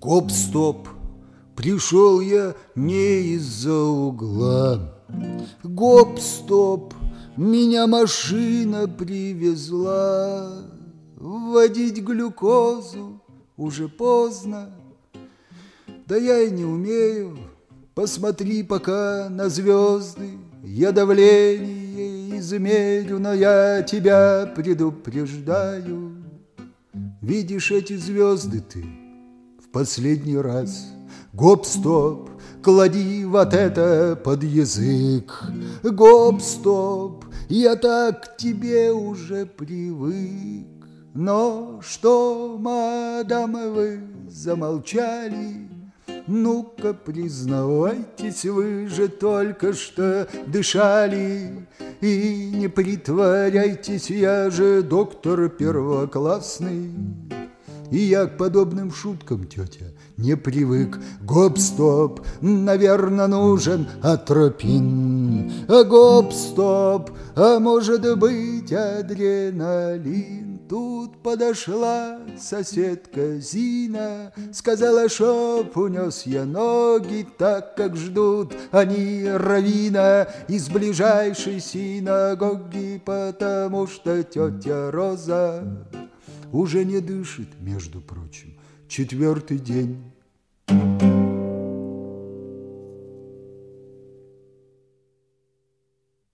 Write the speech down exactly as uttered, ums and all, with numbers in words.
Гоп-стоп, пришел я не из-за угла. Гоп-стоп, меня машина привезла. Вводить глюкозу уже поздно, да я и не умею. Посмотри пока на звезды, я давление измерю, но я тебя предупреждаю. Видишь эти звезды ты в последний раз? Гоп-стоп, клади вот это под язык. Гоп-стоп, я так к тебе уже привык. Но что, мадам, вы замолчали? Ну-ка, признавайтесь, вы же только что дышали. И не притворяйтесь, я же доктор первоклассный. И я к подобным шуткам, тетя, не привык. Гоп-стоп, наверное, нужен атропин. Гоп-стоп, а может быть адреналин. Тут подошла соседка Зина, сказала, чтоб унес я ноги, так как ждут они раввина из ближайшей синагоги, потому что тетя Роза уже не дышит, между прочим, четвертый день.